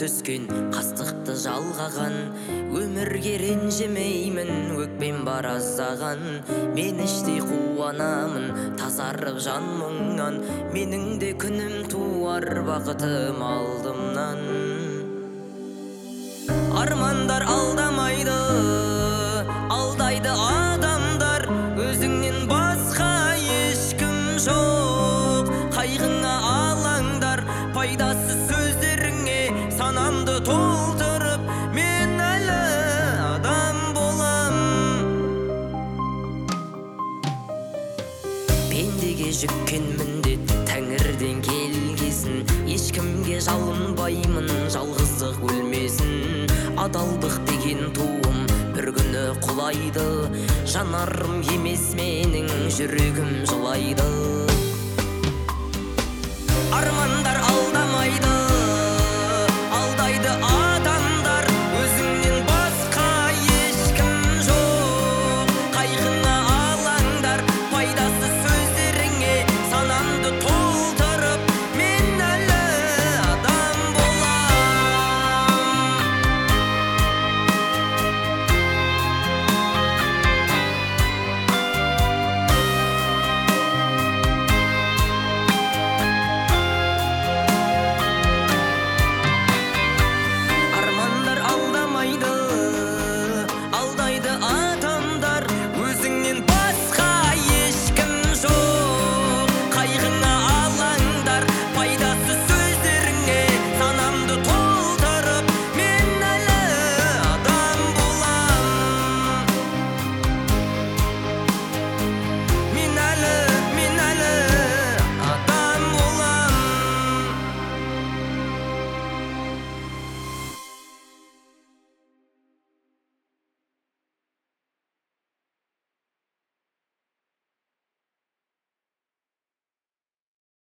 өскен, қастықты жалғаған. Өмірге ренжімеймін, өкпем бар аздаған. Мен іштей қуанамын, тазарып жан мұңнан. Менің де күнім туар, бақытым алдымнан. Армандар алдамайды, алдайды адамдар. Өзіңнен басқа ешкім жоқ. Қайғыңа алаңдар, пайдасыз сөздеріңе санамды толтырып, мен әлі адам болам. Пендеге жүккен міндет тәңірден келгесін. Ешкімге жалынбаймын, жалғыздық өлмесін. Адалдық деген туым бір күні құлайды. Жанарым емес менің, жүрегім жылайды. Армандар